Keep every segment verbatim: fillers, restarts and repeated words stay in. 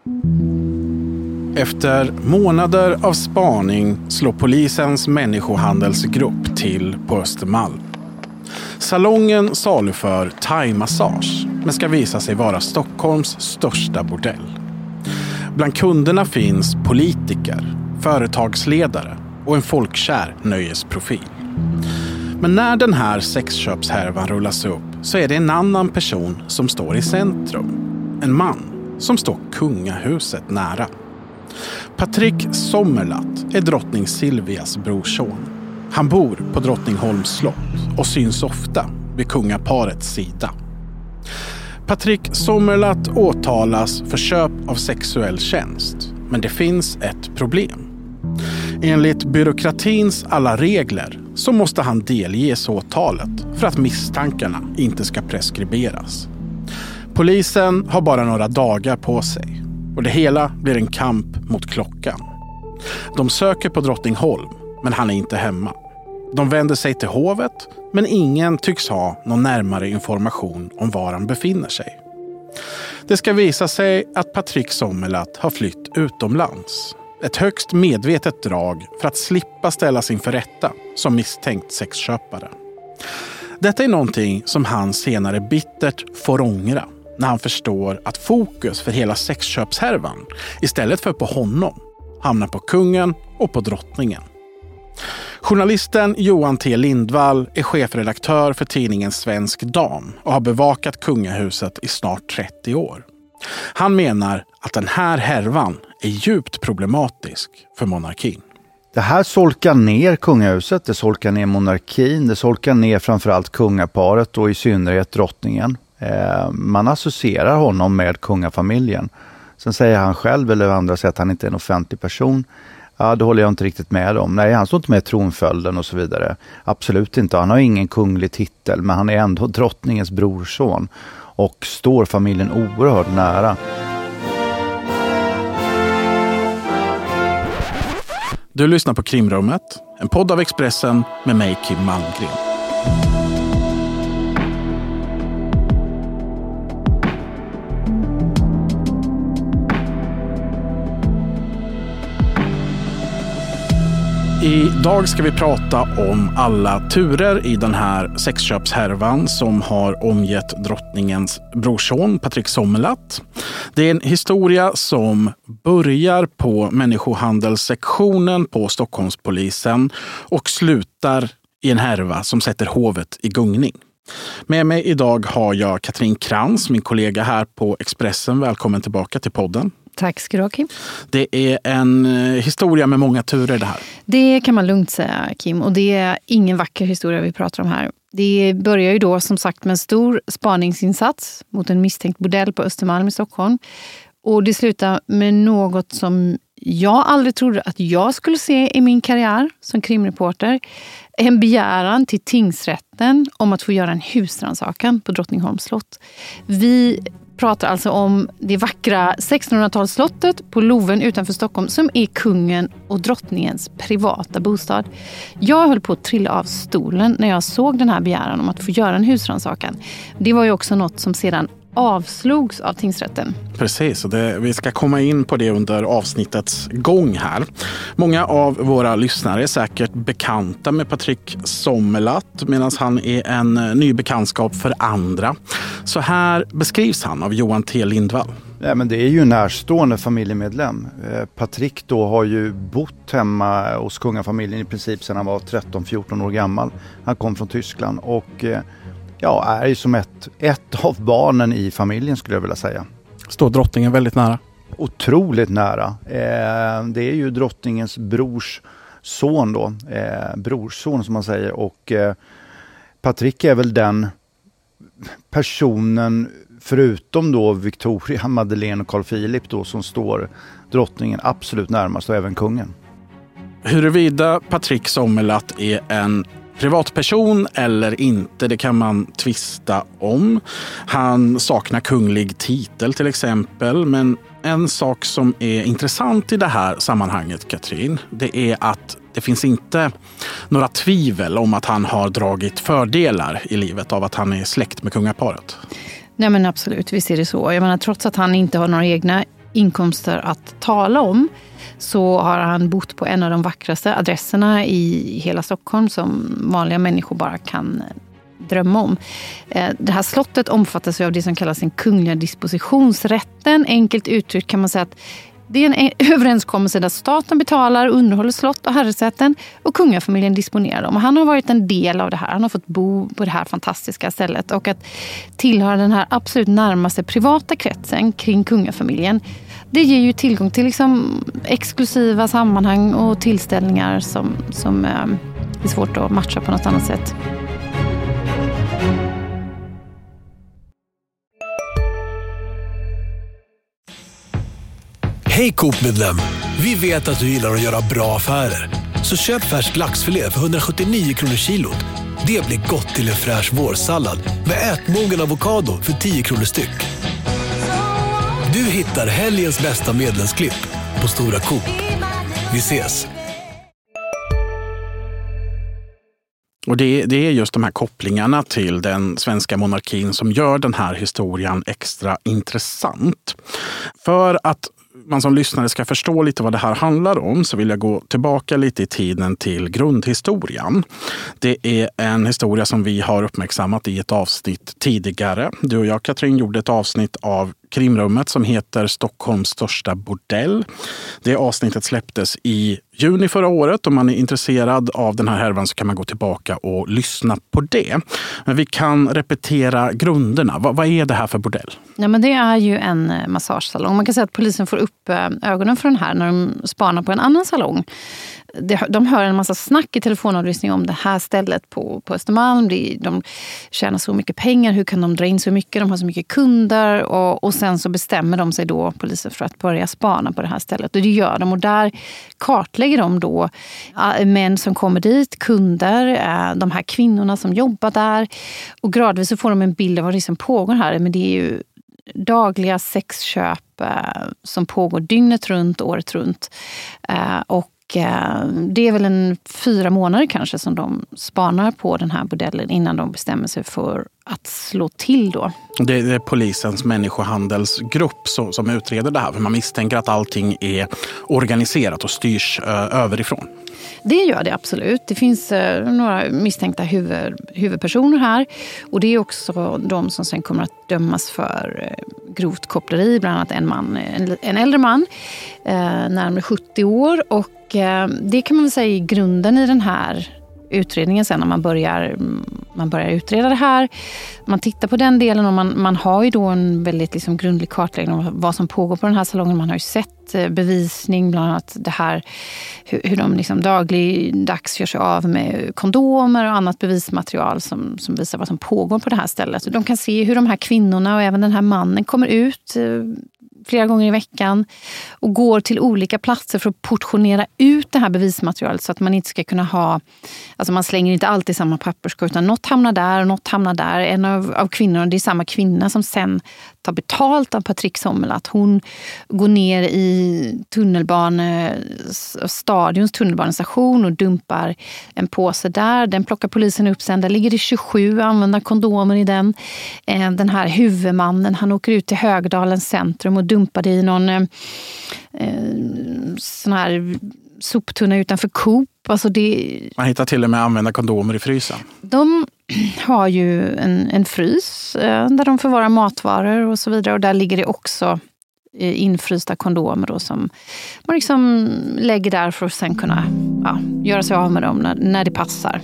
Efter månader av spaning slår polisens människohandelsgrupp till på Östermalm. Salongen saluför thai-massage, men ska visa sig vara Stockholms största bordell. Bland kunderna finns politiker, företagsledare och en folkkär nöjesprofil. Men när den här sexköpshärvan rullas upp så är det en annan person som står i centrum. En man som står kungahuset nära. Patrik Sommerlath är drottning Silvias brorson. Han bor på Drottningholms slott och syns ofta vid kungaparets sida. Patrik Sommerlath åtalas för köp av sexuell tjänst, men det finns ett problem. Enligt byråkratins alla regler så måste han delges åtalet för att misstankarna inte ska preskriberas. Polisen har bara några dagar på sig och det hela blir en kamp mot klockan. De söker på Drottningholm, men han är inte hemma. De vänder sig till hovet, men ingen tycks ha någon närmare information om var han befinner sig. Det ska visa sig att Patrik Sommerlath har flytt utomlands. Ett högst medvetet drag för att slippa ställas inför rätta som misstänkt sexköpare. Detta är någonting som han senare bittert får ångra när han förstår att fokus för hela sexköpshärvan istället för på honom hamnar på kungen och på drottningen. Journalisten Johan T. Lindvall är chefredaktör för tidningen Svensk Dam och har bevakat kungahuset i snart trettio år. Han menar att den här härvan är djupt problematisk för monarkin. Det här solkar ner kungahuset, det solkar ner monarkin, det solkar ner framförallt kungaparet och i synnerhet drottningen. Eh, man associerar honom med kungafamiljen. Sen säger han själv eller andra säger att han inte är en offentlig person. Ja, det håller jag inte riktigt med om. Nej, han står inte med tronföljden och så vidare. Absolut inte. Han har ingen kunglig titel, men han är ändå drottningens brorson och står familjen oerhört nära. Du lyssnar på Krimrummet, en podd av Expressen med mig, Kim Malmgren. Idag ska vi prata om alla turer i den här sexköpshärvan som har omgett drottningens brorson Patrik Sommerlath. Det är en historia som börjar på människohandelssektionen på Stockholmspolisen och slutar i en härva som sätter hovet i gungning. Med mig idag har jag Katrin Krantz, min kollega här på Expressen. Välkommen tillbaka till podden. Tack ska du ha, Kim. Det är en historia med många turer det här. Det kan man lugnt säga, Kim. Och det är ingen vacker historia vi pratar om här. Det börjar ju då som sagt med en stor spaningsinsats mot en misstänkt bordell på Östermalm i Stockholm. Och det slutar med något som jag aldrig trodde att jag skulle se i min karriär som krimreporter. En begäran till tingsrätten om att få göra en husrannsakan på Drottningholms slott. Vi pratar alltså om det vackra sextonhundratalsslottet på Loven utanför Stockholm som är kungen och drottningens privata bostad. Jag höll på att trilla av stolen när jag såg den här begäran om att få göra en husrannsakan. Det var ju också något som sedan avslogs av tingsrätten. Precis, och det, vi ska komma in på det under avsnittets gång här. Många av våra lyssnare är säkert bekanta med Patrik Sommerlath medan han är en ny bekantskap för andra. Så här beskrivs han av Johan T. Lindvall. Ja, men det är ju en närstående familjemedlem. Eh, Patrik då har ju bott hemma hos kungafamiljen i princip sedan han var tretton fjorton år gammal. Han kom från Tyskland och eh, ja, är ju som ett, ett av barnen i familjen skulle jag vilja säga. Står drottningen väldigt nära? Otroligt nära. Eh, det är ju drottningens brors son då. Eh, brorson som man säger. Och eh, Patrik är väl den personen förutom då Victoria, Madeleine och Carl Philip då som står drottningen absolut närmast och även kungen. Huruvida Patrik Sommerlath är en privatperson eller inte, det kan man tvista om. Han saknar kunglig titel till exempel, men en sak som är intressant i det här sammanhanget, Katrin, det är att det finns inte några tvivel om att han har dragit fördelar i livet av att han är släkt med kungaparet. Nej men absolut, visst är det så. Jag menar, trots att han inte har några egna inkomster att tala om så har han bott på en av de vackraste adresserna i hela Stockholm som vanliga människor bara kan drömma om. Det här slottet omfattas av det som kallas den kungliga dispositionsrätten. Enkelt uttryckt kan man säga att det är en överenskommelse där staten betalar, underhåller slott och herresäten och kungafamiljen disponerar dem. Och han har varit en del av det här. Han har fått bo på det här fantastiska stället. Och att tillhöra den här absolut närmaste privata kretsen kring kungafamiljen, det ger ju tillgång till liksom exklusiva sammanhang och tillställningar som, som är svårt att matcha på något annat sätt. Hej Coop-medlem! Vi vet att du gillar att göra bra affärer. Så köp färsk laxfilé för hundrasjuttionio kronor kilot. Det blir gott till en fräsch vårsallad med ätmogen avokado för tio kronor styck. Du hittar helgens bästa medlemsklipp på Stora Coop. Vi ses! Och det, det är just de här kopplingarna till den svenska monarkin som gör den här historien extra intressant. För att man som lyssnare ska förstå lite vad det här handlar om så vill jag gå tillbaka lite i tiden till grundhistorien. Det är en historia som vi har uppmärksammat i ett avsnitt tidigare. Du och jag, Katrin, gjorde ett avsnitt av Krimrummet som heter Stockholms största bordell. Det avsnittet släpptes i juni förra året. Om man är intresserad av den här härvan så kan man gå tillbaka och lyssna på det. Men vi kan repetera grunderna. Vad, vad är det här för bordell? Ja, men det är ju en massagesalong. Man kan säga att polisen får upp ögonen för den här när de spanar på en annan salong. De hör en massa snack i telefonavlyssning om det här stället på, på Östermalm. De tjänar så mycket pengar. Hur kan de dra in så mycket? De har så mycket kunder. Och, och sen så bestämmer de sig då, polisen, för att börja spana på det här stället. Och det gör de. Och där kartlägger de då män som kommer dit, kunder, de här kvinnorna som jobbar där. Och gradvis så får de en bild av vad det är som pågår här. Men det är ju dagliga sexköp som pågår dygnet runt, året runt. Och det är väl en fyra månader kanske som de spanar på den här bordellen innan de bestämmer sig för att slå till då. Det är polisens människohandelsgrupp som utreder det här. För man misstänker att allting är organiserat och styrs överifrån. Det gör det absolut. Det finns några misstänkta huvud, huvudpersoner här. Och det är också de som sen kommer att dömas för grovt koppleri. Bland annat en man, en, en äldre man, närmare sjuttio år. Och det kan man väl säga i grunden i den här utredningen sen när man börjar, man börjar utreda det här. Man tittar på den delen och man, man har ju då en väldigt liksom grundlig kartläggning om vad som pågår på den här salongen. Man har ju sett bevisning, bland annat det här hur, hur de liksom dagligdags gör sig av med kondomer och annat bevismaterial som, som visar vad som pågår på det här stället. De kan se hur de här kvinnorna och även den här mannen kommer ut flera gånger i veckan och går till olika platser för att portionera ut det här bevismaterialet så att man inte ska kunna ha, alltså man slänger inte alltid samma papperskorg utan något hamnar där och något hamnar där. En av, av kvinnorna, det är samma kvinna som sen tar betalt av Patrik Sommerlath, att hon går ner i tunnelbane, stadions tunnelbanestation och dumpar en påse där. Den plockar polisen upp sen. Där ligger det tjugosju använda kondomer i den. Den här huvudmannen, han åker ut till Högdalens centrum och dumpar det i någon eh, sån här soptunna utanför Coop. Alltså det... Man hittar till och med använda kondomer i frysen. De har ju en, en frys eh, där de förvarar matvaror och så vidare. Och där ligger det också eh, infrysta kondomer då, som man liksom lägger där för att sen kunna ja, göra sig av med dem när, när det passar.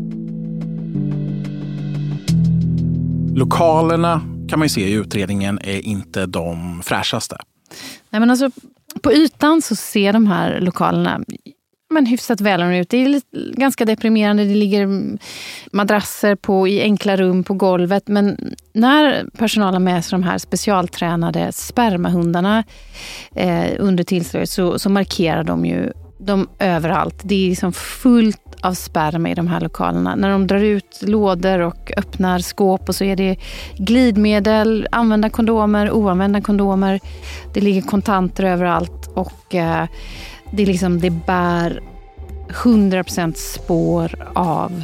Lokalerna kan man ju se i utredningen är inte de fräschaste. Nej, men alltså på ytan så ser de här lokalerna men hyfsat väl ut. Det är lite, ganska deprimerande. Det ligger madrasser på, i enkla rum på golvet. Men när personalen med sig de här specialtränade spermahundarna eh, under tillslaget så, så markerar de ju dem överallt. Det är liksom fullt av sperma i de här lokalerna. När de drar ut lådor och öppnar skåp och så är det glidmedel, använda kondomer, oanvända kondomer. Det ligger kontanter överallt och eh, det, är liksom, det bär hundra procent spår av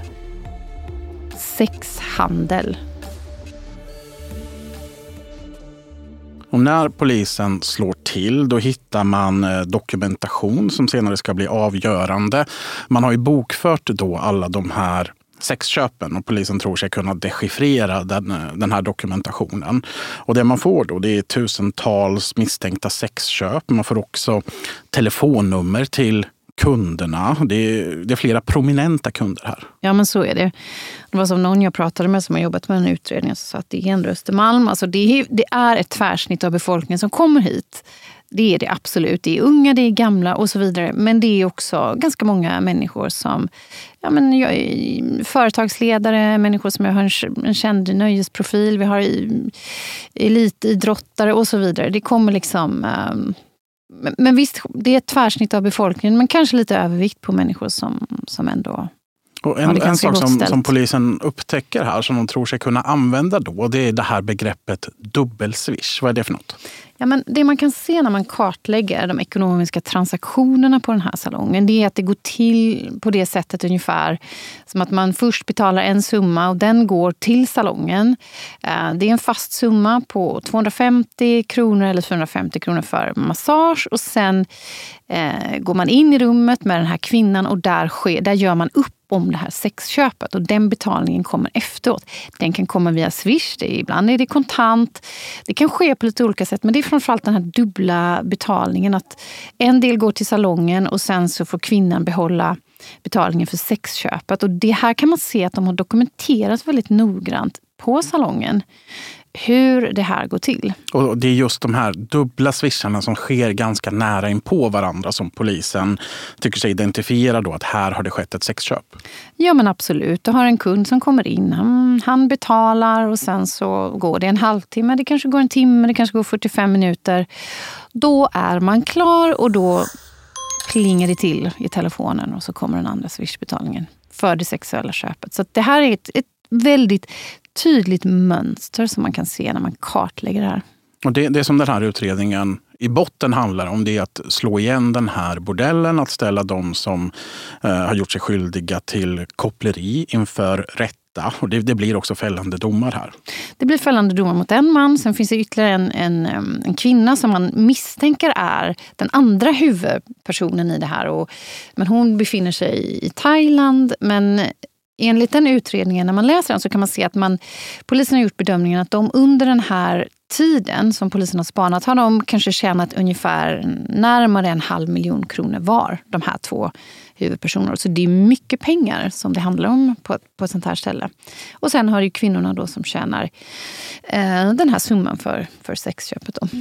sexhandel. Och när polisen slår till, då hittar man dokumentation som senare ska bli avgörande. Man har ju bokfört då alla de här sexköpen och polisen tror sig kunna dechiffrera den, den här dokumentationen. Och det man får då, det är tusentals misstänkta sexköp. Man får också telefonnummer till kunderna. Det är, det är flera prominenta kunder här. Ja, men så är det. Det var som någon jag pratade med som har jobbat med en utredning som sa att det är en Östermalm. Alltså det är, det är ett tvärsnitt av befolkningen som kommer hit. Det är det absolut. Det är unga, det är gamla och så vidare. Men det är också ganska många människor som ja, men jag är företagsledare, människor som har en känd nöjesprofil. Vi har elitidrottare och så vidare. Det kommer liksom... Um, men visst, det är ett tvärsnitt av befolkningen, men kanske lite övervikt på människor som, som ändå... Och en, en sak som, som polisen upptäcker här som de tror sig kunna använda då, det är det här begreppet dubbelswish. Vad är det för något? Ja, men det man kan se när man kartlägger de ekonomiska transaktionerna på den här salongen, det är att det går till på det sättet ungefär som att man först betalar en summa och den går till salongen. Det är en fast summa på tvåhundrafemtio kronor eller fyrahundrafemtio kronor för massage och sen eh, går man in i rummet med den här kvinnan och där, sker, där gör man upp om det här sexköpet och den betalningen kommer efteråt. Den kan komma via Swish, det är, ibland är det kontant. Det kan ske på lite olika sätt, men det är framförallt den här dubbla betalningen att en del går till salongen och sen så får kvinnan behålla betalningen för sexköpet. Och det här kan man se att de har dokumenterat väldigt noggrant på salongen hur det här går till. Och det är just de här dubbla swisharna som sker ganska nära in på varandra som polisen tycker sig identifiera då att här har det skett ett sexköp. Ja, men absolut. Du har en kund som kommer in, han, han betalar och sen så går det en halvtimme, det kanske går en timme, det kanske går fyrtiofem minuter. Då är man klar och då plingar det till i telefonen och så kommer den andra swishbetalningen för det sexuella köpet. Så att det här är ett, ett väldigt tydligt mönster som man kan se när man kartlägger det här. Och det, det som den här utredningen i botten handlar om, det är att slå igen den här bordellen, att ställa de som eh, har gjort sig skyldiga till koppleri inför rätta. Och det, det blir också fällande domar här. Det blir fällande domar mot en man. Sen finns det ytterligare en, en, en kvinna som man misstänker är den andra huvudpersonen i det här. Och, men hon befinner sig i Thailand, men enligt den utredningen, när man läser den så kan man se att man, polisen har gjort bedömningen att de under den här tiden som polisen har spanat har de kanske tjänat ungefär närmare en halv miljon kronor var, de här två huvudpersoner. Så det är mycket pengar som det handlar om på, på ett sånt här ställe. Och sen har ju kvinnorna då som tjänar eh, den här summan för, för sexköpet då.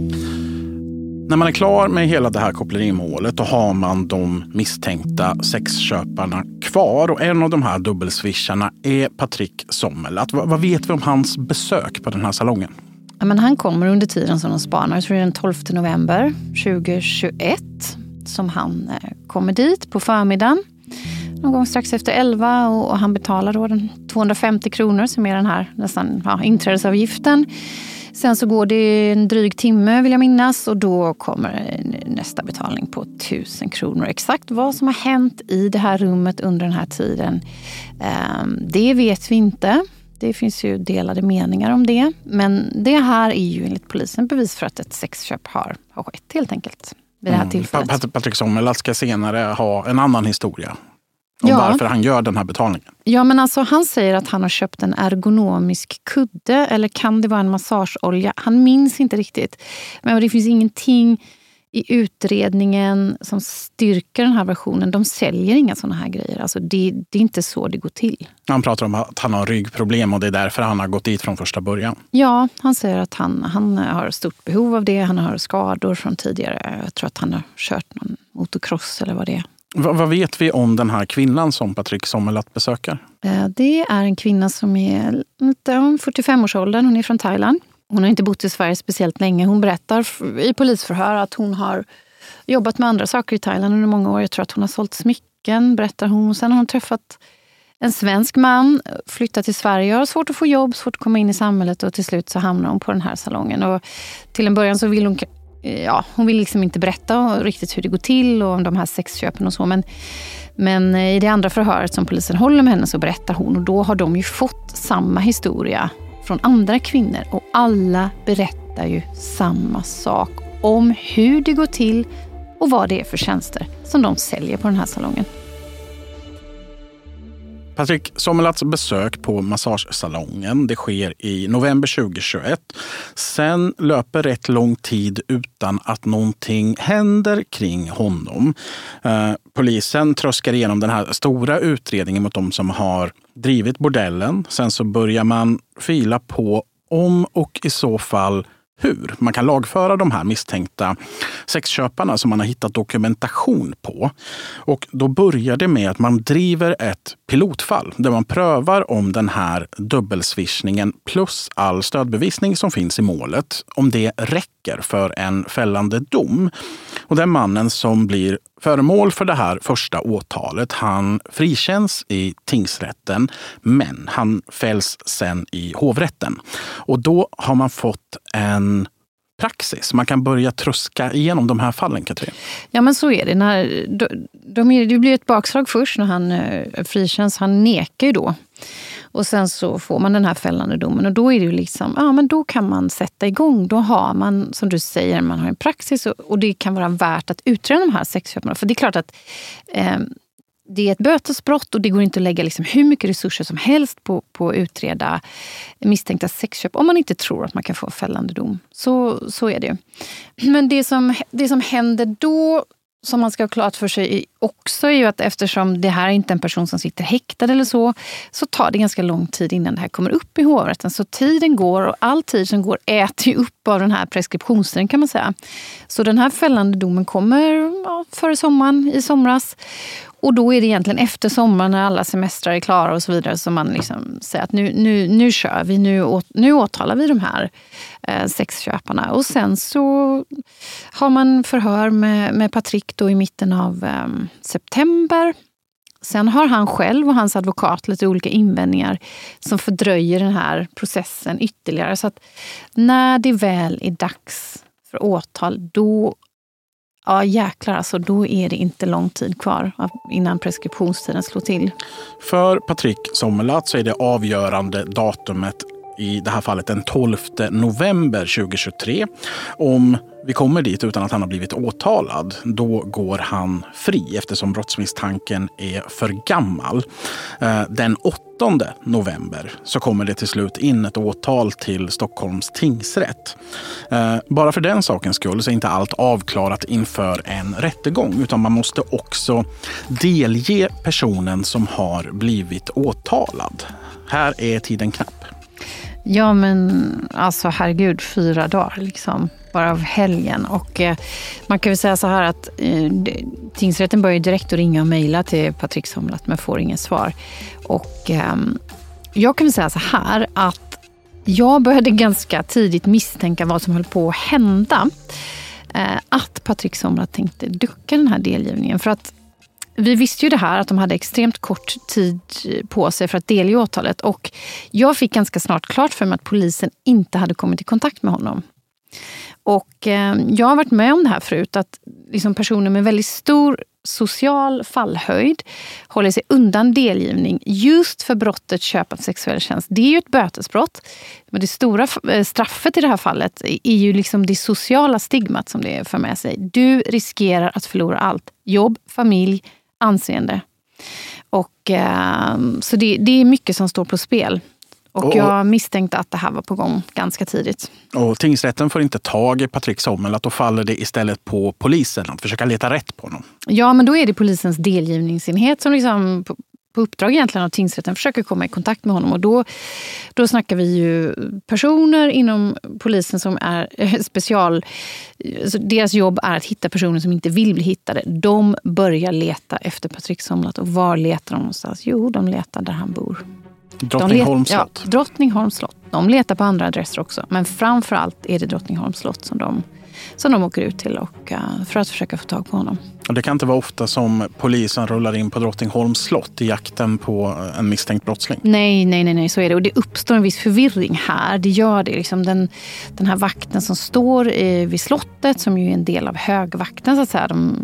När man är klar med hela det här kopplerimålet då har man de misstänkta sexköparna kvar och en av de här dubbelswisharna är Patrick Sommerlath. Vad, vad vet vi om hans besök på den här salongen? Ja, men han kommer under tiden som de spanar, jag tror det är den tolfte november tjugohundratjugoett som han eh, kommer dit på förmiddagen. Någon gång strax efter elva och, och han betalar då den tvåhundrafemtio kronor som är den här nästan ja, inträdesavgiften. Sen så går det en dryg timme vill jag minnas och då kommer nästa betalning på tusen kronor. Exakt vad som har hänt i det här rummet under den här tiden, det vet vi inte. Det finns ju delade meningar om det. Men det här är ju enligt polisen bevis för att ett sexköp har, har skett helt enkelt vid det här tillfället. Mm. Patrick Sommerlath ska senare ha en annan historia om ja. varför han gör den här betalningen. Ja, men alltså han säger att han har köpt en ergonomisk kudde eller kan det vara en massageolja? Han minns inte riktigt. Men det finns ingenting i utredningen som styrker den här versionen. De säljer inga sådana här grejer. Alltså det, det är inte så det går till. Han pratar om att han har ryggproblem och det är därför han har gått dit från första början. Ja, han säger att han, han har stort behov av det. Han har skador från tidigare. Jag tror att han har kört någon motocross eller vad det är. Vad, vad vet vi om den här kvinnan som Patrick Sommerlath besöker? Det är en kvinna som är lite fyrtiofem-årsåldern. Hon är från Thailand. Hon har inte bott i Sverige speciellt länge. Hon berättar i polisförhör att hon har jobbat med andra saker i Thailand under många år. Jag tror att hon har sålt smycken, berättar hon. Sen har hon träffat en svensk man, flyttat till Sverige, har svårt att få jobb, svårt att komma in i samhället och till slut så hamnar hon på den här salongen. Och till en början så vill hon, ja, hon vill liksom inte berätta riktigt hur det går till och om de här sexköpen och så. Men, men i det andra förhöret som polisen håller med henne så berättar hon och då har de ju fått samma historia från andra kvinnor och alla berättar berättar ju samma sak om hur det går till och vad det är för tjänster som de säljer på den här salongen. Patrik Sommerlatts besök på massagesalongen, det sker i november tjugohundratjugoett. Sen löper rätt lång tid utan att någonting händer kring honom. Eh, polisen tröskar igenom den här stora utredningen mot de som har drivit bordellen. Sen så börjar man fila på om och i så fall hur man kan lagföra de här misstänkta sexköparna som man har hittat dokumentation på. Och då börjar det med att man driver ett pilotfall där man prövar om den här dubbelswishningen plus all stödbevisning som finns i målet, om det räcker för en fällande dom. Och den mannen som blir föremål för det här första åtalet, han frikänns i tingsrätten, men han fälls sen i hovrätten. Och då har man fått en praxis. Man kan börja tröska igenom de här fallen, Katrin. Ja, men så är det. När, de, de är, det blir ett bakslag först när han eh, frikänns. Han nekar ju då. Och sen så får man den här fällande domen. Och då är det ju liksom, ja men då kan man sätta igång. Då har man, som du säger, man har en praxis. Och, och det kan vara värt att utreda de här sexköparna. För det är klart att eh, det är ett bötesbrott och det går inte att lägga liksom hur mycket resurser som helst på, på att utreda misstänkta sexköp om man inte tror att man kan få fällande dom. Så, så är det. Men det som, det som händer då, som man ska ha klart för sig också, är ju att eftersom det här är inte en person som sitter häktad eller så, så tar det ganska lång tid innan det här kommer upp i hovrätten. Så tiden går, och all tid som går äter ju upp av den här preskriptionstiden, kan man säga. Så den här fällande domen kommer ja, före sommaren, i somras. Och då är det egentligen efter sommaren när alla semestrar är klara och så vidare som man liksom säger att nu, nu, nu kör vi, nu, åt, nu åtalar vi de här eh, sexköparna. Och sen så har man förhör med, med Patrik då i mitten av eh, september. Sen har han själv och hans advokat lite olika invändningar som fördröjer den här processen ytterligare. Så att när det väl är dags för åtal, då Ja, jäklar alltså, då är det inte lång tid kvar innan preskriptionstiden slår till. För Patrik Sommerlath så är det avgörande datumet i det här fallet den tolfte november tjugohundratjugotre. Om vi kommer dit utan att han har blivit åtalad, då går han fri eftersom brottsmisstanken är för gammal. Den åttonde november så kommer det till slut in ett åtal till Stockholms tingsrätt. Bara för den sakens skull så är inte allt avklarat inför en rättegång, utan man måste också delge personen som har blivit åtalad. Här är tiden knapp. Ja, men alltså herregud, fyra dagar liksom, bara av helgen. Och eh, man kan väl säga så här att eh, tingsrätten börjar direkt att ringa och mejla till Patrik Sommerlath men får ingen svar. Och eh, jag kan väl säga så här att jag började ganska tidigt misstänka vad som höll på att hända. Eh, att Patrik Sommerlath tänkte ducka den här delgivningen. För att vi visste ju det här att de hade extremt kort tid på sig för att delge åtalet, och jag fick ganska snart klart för mig att polisen inte hade kommit i kontakt med honom. Och eh, jag har varit med om det här förut, att liksom personer med väldigt stor social fallhöjd håller sig undan delgivning just för brottet köp av sexuell tjänst. Det är ju ett bötesbrott, men det stora straffet i det här fallet är ju liksom det sociala stigmat som det för med sig. Du riskerar att förlora allt. Jobb, familj, anseende. Och eh, så det, det är mycket som står på spel. Och, och jag misstänkte att det här var på gång ganska tidigt. Och tingsrätten får inte tag i Patrik Sommerlath, då faller det istället på polisen att försöka leta rätt på honom. Ja, men då är det polisens delgivningsenhet som liksom på, på uppdrag egentligen av tingsrätten försöker komma i kontakt med honom. Och då, då snackar vi ju personer inom polisen som är special. Så deras jobb är att hitta personer som inte vill bli hittade. De börjar leta efter Patrik Sommerlath. Och var letar de någonstans? Jo, de letar där han bor. Drottningholms slott. Ja, Drottningholms slott. De letar på andra adresser också. Men framförallt är det Drottningholms slott som de, som de åker ut till och, uh, för att försöka få tag på honom. Och det kan inte vara ofta som polisen rullar in på Drottningholms slott i jakten på en misstänkt brottsling. Nej, nej, nej, nej, så är det. Och det uppstår en viss förvirring här. Det gör det. Liksom den, den här vakten som står eh, vid slottet, som ju är en del av högvakten så att säga. De,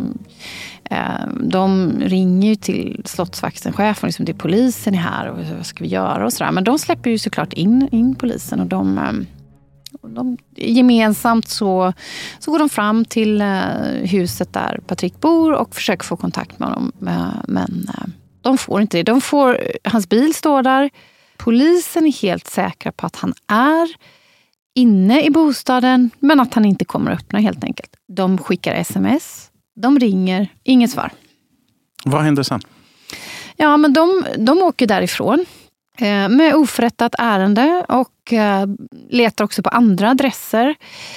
eh, de ringer ju till slottsvakten, chefen, liksom, det är polisen är här och vad ska vi göra och sådär. Men de släpper ju såklart in, in polisen och de... Eh, de, gemensamt så, så går de fram till eh, huset där Patrick bor och försöker få kontakt med honom. Men eh, de får inte det. De får, hans bil står där. Polisen är helt säkra på att han är inne i bostaden, men att han inte kommer att öppna helt enkelt. De skickar sms, de ringer, inget svar. Vad händer sen? Ja, men de, de åker därifrån eh, med oförrättat ärende och eh, letar också på andra adresser.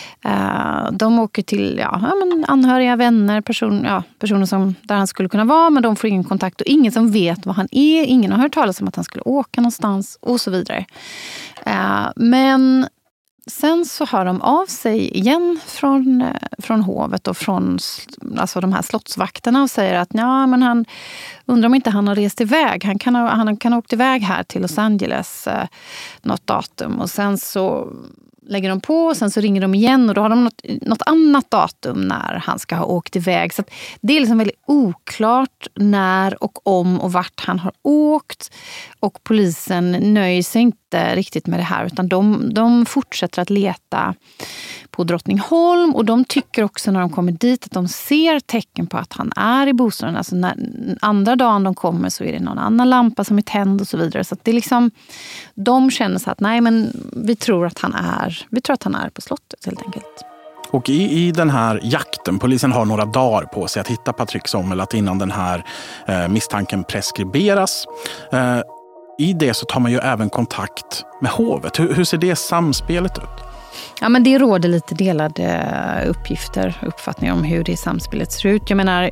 Eh, de åker till ja, ja, men anhöriga, vänner, person, ja, personer som, där han skulle kunna vara, men de får ingen kontakt och ingen som vet vad han är. Ingen har hört talas om att han skulle åka någonstans och så vidare. Eh, men sen så hör de av sig igen från, från hovet och från alltså de här slottsvakterna och säger att ja, men han undrar om inte han har rest iväg. Han kan ha, han kan ha åkt iväg här till Los Angeles eh, något datum. Och sen så lägger de på och sen så ringer de igen och då har de något, något annat datum när han ska ha åkt iväg. Så att det är liksom väldigt oklart när och om och vart han har åkt. Och polisen nöjer sig inte riktigt med det här utan de, de fortsätter att leta på Drottningholm och de tycker också när de kommer dit att de ser tecken på att han är i bostaden. Alltså när andra dagen de kommer så är det någon annan lampa som är tänd och så vidare. Så att det är liksom, de känner så att nej men vi tror att han är, vi tror att han är på slottet helt enkelt. Och i, i den här jakten, polisen har några dagar på sig att hitta Patrick Sommerlath innan den här eh, misstanken preskriberas. Eh, I det så tar man ju även kontakt med hovet. Hur, hur ser det samspelet ut? Ja, men det råder lite delade uppgifter, uppfattningar om hur det samspelet ser ut. Jag menar,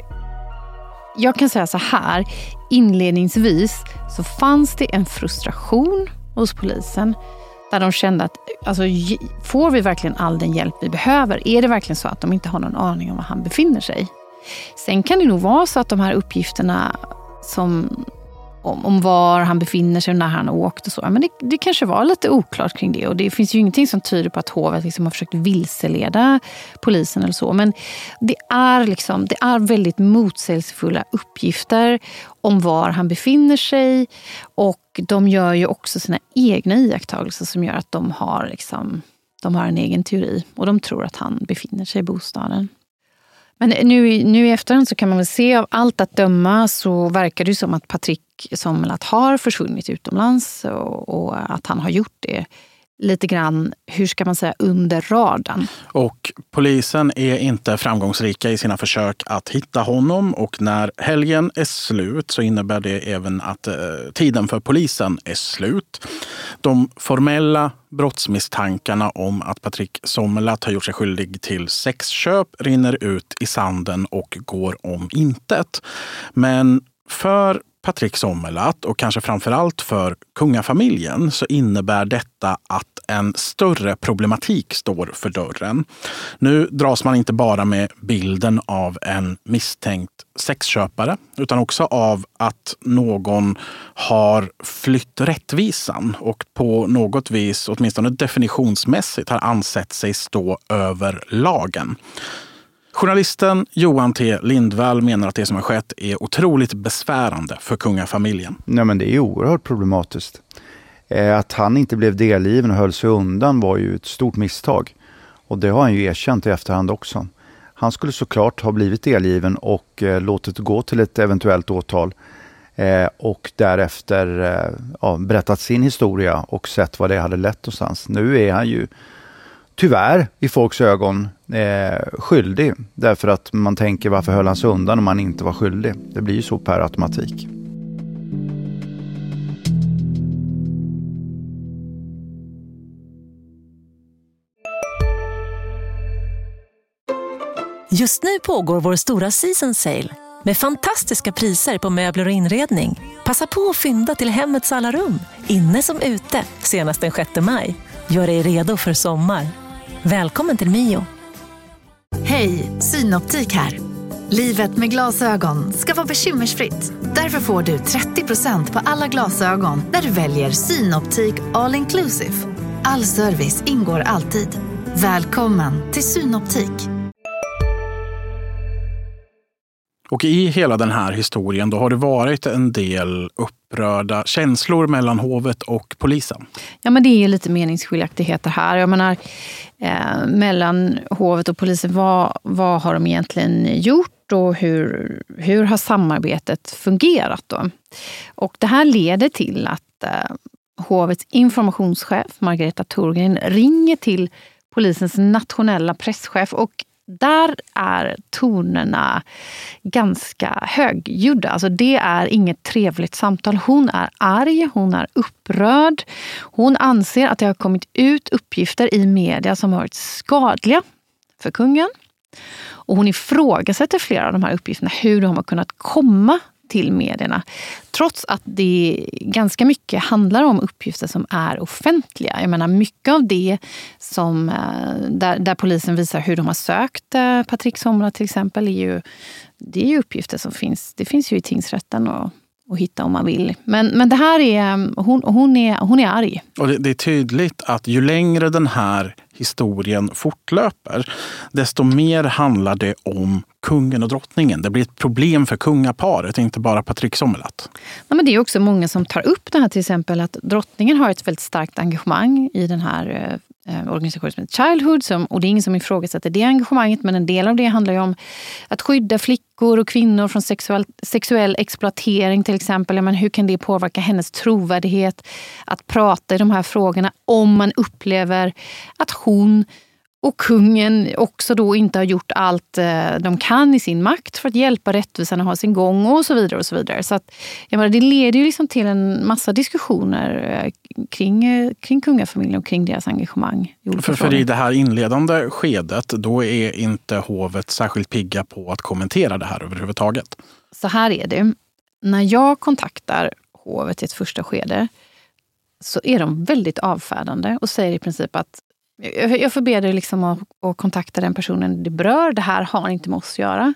jag kan säga så här, inledningsvis så fanns det en frustration hos polisen där de kände att alltså, får vi verkligen all den hjälp vi behöver? Är det verkligen så att de inte har någon aning om var han befinner sig? Sen kan det nog vara så att de här uppgifterna som Om, om var han befinner sig och när han har åkt och så. Men det, det kanske var lite oklart kring det. Och det finns ju ingenting som tyder på att hovet liksom har försökt vilseleda polisen eller så. Men det är, liksom, det är väldigt motsägelsefulla uppgifter om var han befinner sig. Och de gör ju också sina egna iakttagelser som gör att de har, liksom, de har en egen teori. Och de tror att han befinner sig i bostaden. Men nu, nu i efterhand så kan man väl se av allt att döma så verkar det som att Patrick Sommerlath har försvunnit utomlands och, och att han har gjort det lite grann, hur ska man säga, under radarn. Och polisen är inte framgångsrika i sina försök att hitta honom och när helgen är slut så innebär det även att eh, tiden för polisen är slut. De formella brottsmisstankarna om att Patrick Sommerlath har gjort sig skyldig till sexköp rinner ut i sanden och går om intet. Men för Patrick Sommerlath och kanske framförallt för kungafamiljen så innebär detta att en större problematik står för dörren. Nu dras man inte bara med bilden av en misstänkt sexköpare utan också av att någon har flytt rättvisan och på något vis, åtminstone definitionsmässigt, har ansett sig stå över lagen. Journalisten Johan T. Lindvall menar att det som har skett är otroligt besvärande för kungafamiljen. Nej, men det är oerhört problematiskt. Att han inte blev delgiven och höll sig undan var ju ett stort misstag. Och det har han ju erkänt i efterhand också. Han skulle såklart ha blivit delgiven och eh, låtit gå till ett eventuellt åtal. Eh, och därefter eh, ja, berättat sin historia och sett vad det hade lett någonstans. Nu är han ju tyvärr i folks ögon eh, skyldig. Därför att man tänker varför höll han sig undan om han inte var skyldig. Det blir ju så per automatik. Just nu pågår vår stora season sale med fantastiska priser på möbler och inredning. Passa på att fynda till hemmets alla rum, inne som ute, senast den sjätte maj. Gör dig redo för sommar. Välkommen till Mio. Hej, Synoptik här. Livet med glasögon ska vara bekymmersfritt. Därför får du trettio procent på alla glasögon när du väljer Synoptik All Inclusive. All service ingår alltid. Välkommen till Synoptik. Och i hela den här historien då har det varit en del upprörda känslor mellan hovet och polisen. Ja, men det är ju lite meningsskiljaktigheter här. Jag menar, eh, mellan hovet och polisen, vad, vad har de egentligen gjort och hur, hur har samarbetet fungerat då? Och det här leder till att eh, hovets informationschef Margareta Thorgren ringer till polisens nationella presschef, och där är tonerna ganska högljudda. Alltså det är inget trevligt samtal. Hon är arg, hon är upprörd. Hon anser att det har kommit ut uppgifter i media som har varit skadliga för kungen. Och hon ifrågasätter flera av de här uppgifterna, hur de har kunnat komma till medierna. Trots att det ganska mycket handlar om uppgifter som är offentliga. Jag menar, mycket av det som, där, där polisen visar hur de har sökt Patrick Sommerlath till exempel, är ju, det är ju uppgifter som finns. Det finns ju i tingsrätten och att hitta om man vill. Men, men det här är hon, hon är hon är arg. Och det, det är tydligt att ju längre den här historien fortlöper, desto mer handlar det om kungen och drottningen. Det blir ett problem för kungaparet, inte bara Patrick Sommerlath. Ja, men det är också många som tar upp det här, till exempel att drottningen har ett väldigt starkt engagemang i den här eh, organisationen som heter Childhood, som, och det är ingen som ifrågasätter det engagemanget, men en del av det handlar ju om att skydda flickor och kvinnor från sexuell, sexuell exploatering till exempel. Ja, men hur kan det påverka hennes trovärdighet att prata i de här frågorna om man upplever att hon och kungen också då inte har gjort allt de kan i sin makt för att hjälpa rättvisan att ha sin gång och så vidare och så vidare. Så att, jag menar, det leder ju liksom till en massa diskussioner kring, kring kungafamiljen och kring deras engagemang. För, för i det här inledande skedet, då är inte hovet särskilt pigga på att kommentera det här överhuvudtaget. Så här är det. När jag kontaktar hovet i ett första skede så är de väldigt avfärdande och säger i princip att jag förber dig liksom att, att kontakta den personen det berör. Det här har inte med oss att göra.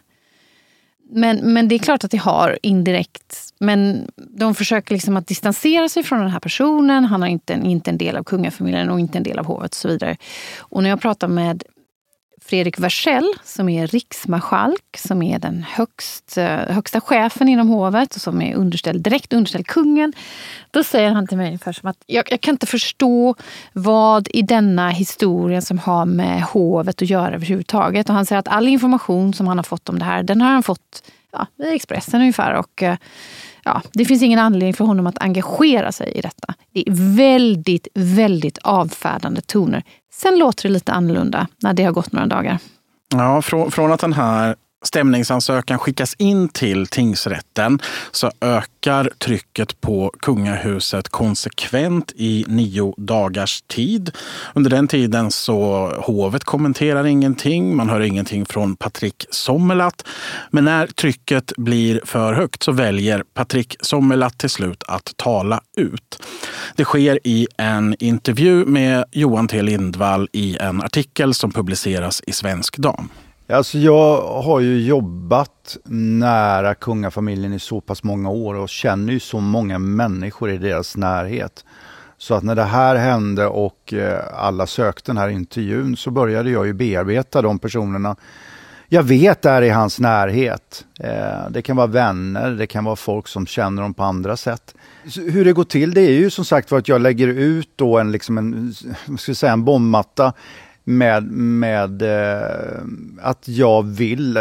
Men, men det är klart att det har indirekt. Men de försöker liksom att distansera sig från den här personen. Han är inte en, inte en del av kungafamiljen och inte en del av hovet och så vidare. Och när jag pratar med Fredrik Wersäll, som är riksmarskalk, som är den högst, högsta chefen inom hovet och som är underställd, direkt underställd kungen, då säger han till mig ungefär som att jag, jag kan inte förstå vad i denna historien som har med hovet att göra överhuvudtaget. Och han säger att all information som han har fått om det här, den har han fått ja, i Expressen ungefär, och ja, det finns ingen anledning för honom att engagera sig i detta. Det är väldigt, väldigt avfärdande toner. Sen låter det lite annorlunda när det har gått några dagar. Ja, från, från att den här stämningsansökan skickas in till tingsrätten så ökar trycket på kungahuset konsekvent i nio dagars tid. Under den tiden så hovet kommenterar ingenting, man hör ingenting från Patrick Sommerlath. Men när trycket blir för högt så väljer Patrick Sommerlath till slut att tala ut. Det sker i en intervju med Johan T. Lindvall i en artikel som publiceras i Svensk Dam. Alltså jag har ju jobbat nära kungafamiljen i så pass många år och känner ju så många människor i deras närhet. Så att när det här hände och alla sökte den här intervjun så började jag ju bearbeta de personerna jag vet är i hans närhet. Det kan vara vänner, det kan vara folk som känner dem på andra sätt. Hur det går till, det är ju som sagt för att jag lägger ut då en, liksom en, ska jag säga, en bombmatta med, med eh, att jag vill eh,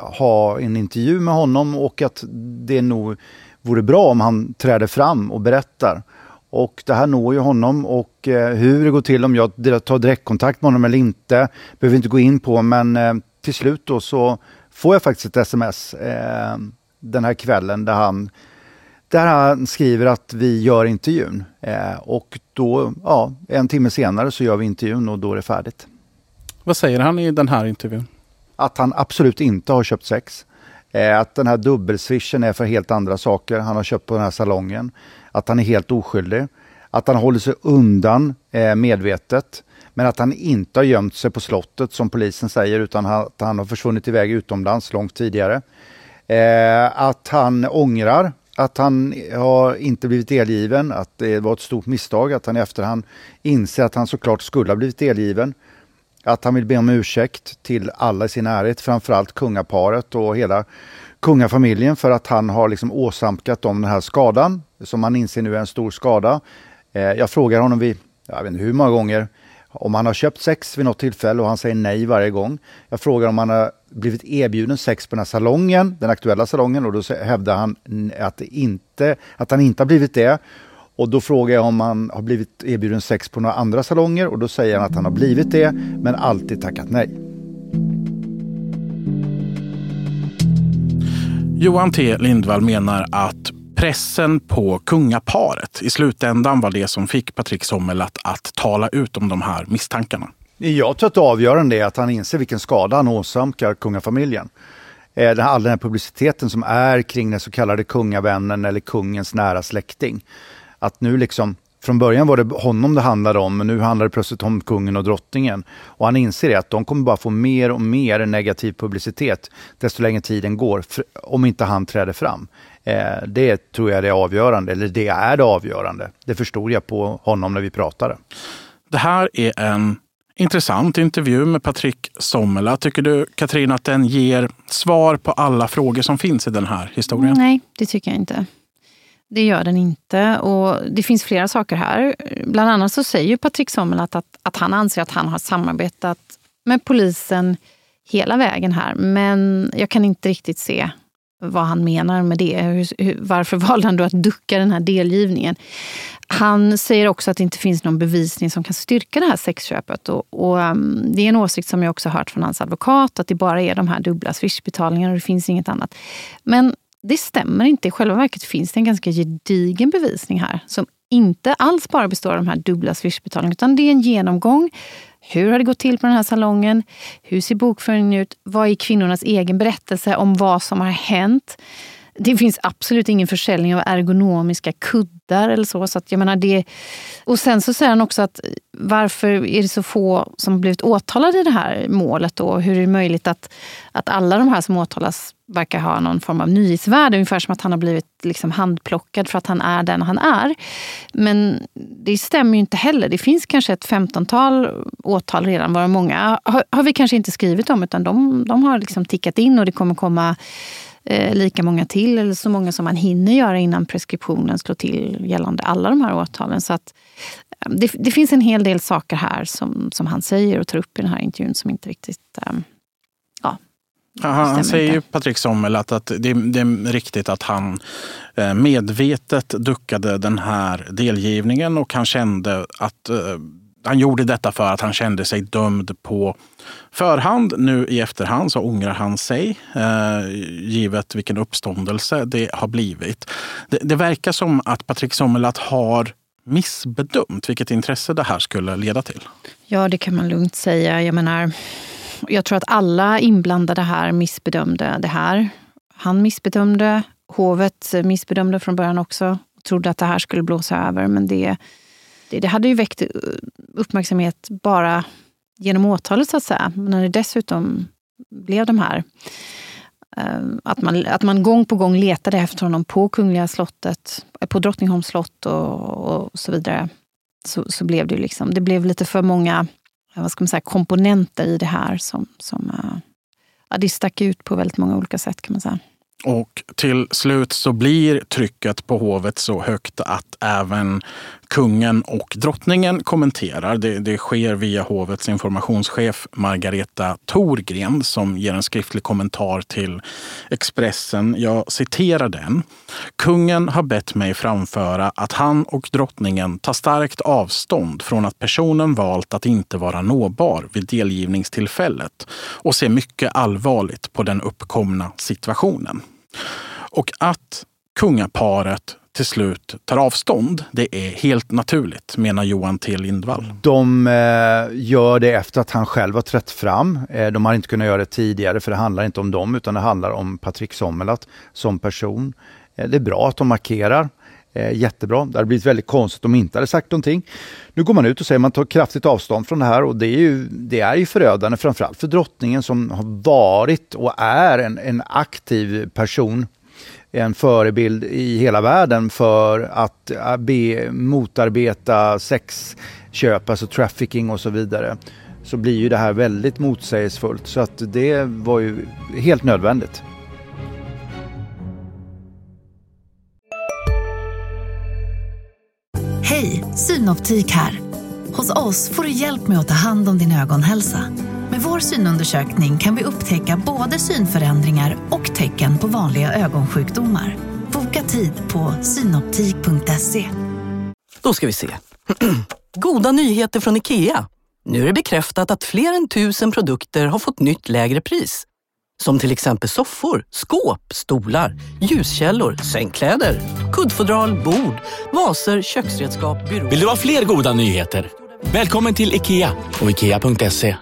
ha en intervju med honom och att det nog vore bra om han träder fram och berättar. Och det här når ju honom, och eh, hur det går till, om jag tar direktkontakt med honom eller inte, behöver inte gå in på, men eh, till slut då så får jag faktiskt ett sms eh, den här kvällen där han, där han skriver att vi gör intervjun. Eh, och då, ja, en timme senare så gör vi intervjun och då är det färdigt. Vad säger han i den här intervjun? Att han absolut inte har köpt sex. Eh, att den här dubbelswischen är för helt andra saker. Han har köpt på den här salongen. Att han är helt oskyldig. Att han håller sig undan eh, medvetet. Men att han inte har gömt sig på slottet som polisen säger, utan att han har försvunnit iväg utomlands långt tidigare. Eh, att han ångrar att han har inte blivit delgiven, att det var ett stort misstag, att han i efterhand inser att han såklart skulle ha blivit delgiven. att han vill be om ursäkt till alla i sin närhet, framförallt kungaparet och hela kungafamiljen, för att han har liksom åsamkat dem den här skadan som han inser nu är en stor skada. Eh, jag frågar honom vid, jag vet inte hur många gånger, om han har köpt sex vid något tillfälle och han säger nej varje gång. Jag frågar om han har blivit erbjuden sex på den här salongen, den aktuella salongen, och då hävdar han att, det inte, att han inte har blivit det. Och då frågar jag om han har blivit erbjuden sex på några andra salonger, och då säger han att han har blivit det men alltid tackat nej. Johan T. Lindvall menar att pressen på kungaparet i slutändan var det som fick Patrik Sommerlath att tala ut om de här misstankarna. Jag tror att det avgörande är att han inser vilken skada han åsamkar kungafamiljen. All den här publiciteten som är kring den så kallade kungavännen eller kungens nära släkting. Att nu liksom, från början var det honom det handlade om, men nu handlar det plötsligt om kungen och drottningen. Och han inser att de kommer bara få mer och mer negativ publicitet desto längre tiden går, om inte han träder fram. Eh, det tror jag är det avgörande, eller det är det avgörande. Det förstod jag på honom när vi pratade. Det här är en intressant intervju med Patrik Sommerlath. Tycker du, Katrin, att den ger svar på alla frågor som finns i den här historien? Nej, det tycker jag inte. Det gör den inte, och det finns flera saker här. Bland annat så säger ju Patrik Sommerlath att, att han anser att han har samarbetat med polisen hela vägen här. Men jag kan inte riktigt se vad han menar med det. Hur, hur, varför valde han då att ducka den här delgivningen? Han säger också att det inte finns någon bevisning som kan styrka det här sexköpet. Och, och um, det är en åsikt som jag också hört från hans advokat, att det bara är de här dubbla swishbetalningarna och det finns inget annat. Men det stämmer inte. I själva verket finns det en ganska gedigen bevisning här som inte alls bara består av de här dubbla swishbetalningarna, utan det är en genomgång. Hur har det gått till på den här salongen? Hur ser bokföringen ut? Vad är kvinnornas egen berättelse om vad som har hänt? Det finns absolut ingen försäljning av ergonomiska kuddar eller så. så att jag menar det. Och sen så säger han också att varför är det så få som blivit åtalade i det här målet då? Hur är det möjligt att, att alla de här som åtalas verkar ha någon form av nyhetsvärde? Ungefär som att han har blivit liksom handplockad för att han är den han är. Men det stämmer ju inte heller. Det finns kanske ett femtontal åtal redan, varav många har, har vi kanske inte skrivit om, utan de, de har liksom tickat in och det kommer komma Eh, lika många till, eller så många som man hinner göra innan preskriptionen slår till gällande alla de här åtalen. Så att eh, det, det finns en hel del saker här som, som han säger och tar upp i den här intervjun som inte riktigt eh, ja, ja, han, han säger ju, Patrik Sommerlath, att det, det är riktigt att han eh, medvetet duckade den här delgivningen, och han kände att eh, han gjorde detta för att han kände sig dömd på förhand. Nu i efterhand så ångrar han sig, eh, givet vilken uppståndelse det har blivit. Det, det verkar som att Patrik Sommerlath har missbedömt vilket intresse det här skulle leda till. Ja, det kan man lugnt säga. Jag menar, jag tror att alla inblandade här missbedömde det här. Han missbedömde, hovet missbedömde från början också. Trodde att det här skulle blåsa över, men det Det hade ju väckt uppmärksamhet bara genom åtalet så att säga. Men när det dessutom blev de här, att man, att man gång på gång letade efter honom på Kungliga slottet, på Drottningholms slott och, och så vidare, så, så blev det ju liksom, det blev lite för många, vad ska man säga, komponenter i det här som, som ja, det stack ut på väldigt många olika sätt, kan man säga. Och till slut så blir trycket på hovet så högt att även kungen och drottningen kommenterar. Det, det sker via hovets informationschef Margareta Thorgren som ger en skriftlig kommentar till Expressen. Jag citerar den. Kungen har bett mig framföra att han och drottningen tar starkt avstånd från att personen valt att inte vara nåbar vid delgivningstillfället och ser mycket allvarligt på den uppkomna situationen. Och att kungaparet till slut tar avstånd, det är helt naturligt, menar Johan T. Lindvall. De eh, gör det efter att han själv har trätt fram. Eh, de har inte kunnat göra det tidigare, för det handlar inte om dem, utan det handlar om Patrik Sommerlath som person. Eh, det är bra att de markerar. Eh, jättebra. Det hade blivit väldigt konstigt om de inte hade sagt någonting. Nu går man ut och säger att man tar kraftigt avstånd från det här, och det är ju, det är ju förödande, framförallt för drottningen som har varit och är en, en aktiv person, en förebild i hela världen för att be, motarbeta sexköp, alltså trafficking och så vidare. så blir ju det här väldigt motsägelsefullt. Så att det var ju helt nödvändigt. Hej, Synoptik här. Hos oss får du hjälp med att ta hand om din ögonhälsa. Med vår synundersökning kan vi upptäcka både synförändringar och tecken på vanliga ögonsjukdomar. Boka tid på synoptik punkt se. Då ska vi se. Goda nyheter från IKEA. Nu är det bekräftat att fler än tusen produkter har fått nytt lägre pris. Som till exempel soffor, skåp, stolar, ljuskällor, sängkläder, kuddfodral, bord, vaser, köksredskap, byråer. Vill du ha fler goda nyheter? Välkommen till IKEA och ikea punkt se.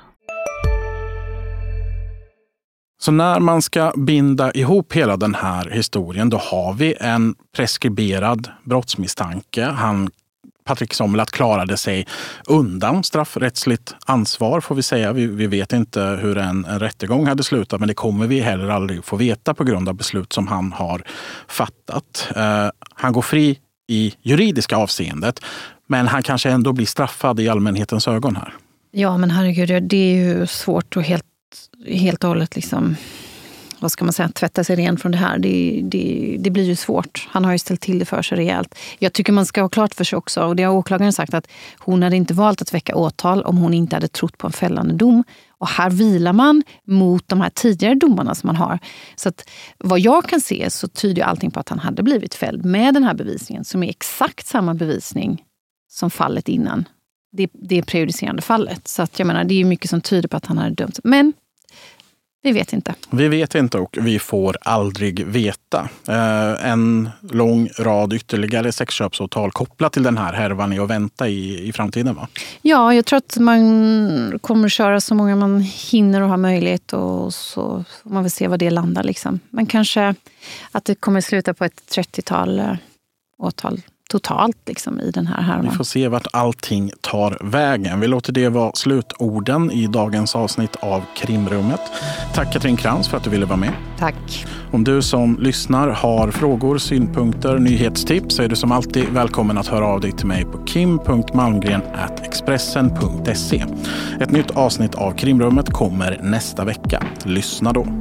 Så när man ska binda ihop hela den här historien, då har vi en preskriberad brottsmisstanke. Han, Patrik Sommerlath, klarade sig undan straffrättsligt ansvar, får vi säga. Vi, vi vet inte hur en, en rättegång hade slutat, men det kommer vi heller aldrig få veta på grund av beslut som han har fattat. Uh, han går fri i juridiska avseendet, men han kanske ändå blir straffad i allmänhetens ögon här. Ja, men herregud, det är ju svårt att helt, helt och hållet liksom, vad ska man säga, tvätta sig ren från det här. Det, det, det blir ju svårt. Han har ju ställt till det för sig rejält. Jag tycker man ska ha klart för sig också, och det har åklagaren sagt, att hon hade inte valt att väcka åtal om hon inte hade trott på en fällande dom. Och här vilar man mot de här tidigare domarna som man har. Så att vad jag kan se så tyder allting på att han hade blivit fälld med den här bevisningen, som är exakt samma bevisning som fallet innan. Det, det är prejudicerande fallet. Så att jag menar, det är mycket som tyder på att han hade dömt. Men vi vet inte. Vi vet inte och vi får aldrig veta. Eh, en lång rad ytterligare sexköpsåtal kopplat till den här härvan är att vänta i, i framtiden, va? Ja, jag tror att man kommer att köra så många man hinner och har möjlighet, och så får man väl se vad det landar liksom. Men kanske att det kommer sluta på ett trettiotal eh, åtal totalt liksom i den här härvan. Vi får se vart allting tar vägen. Vi låter det vara slutorden i dagens avsnitt av Krimrummet. Tack Katrin Krantz för att du ville vara med. Tack. Om du som lyssnar har frågor, synpunkter, nyhetstips, så är du som alltid välkommen att höra av dig till mig på kim punkt malmgren at expressen punkt se. Ett nytt avsnitt av Krimrummet kommer nästa vecka. Lyssna då.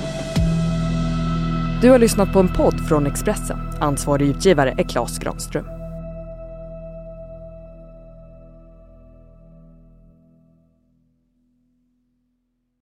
Du har lyssnat på en podd från Expressen. Ansvarig utgivare är Claes Granström.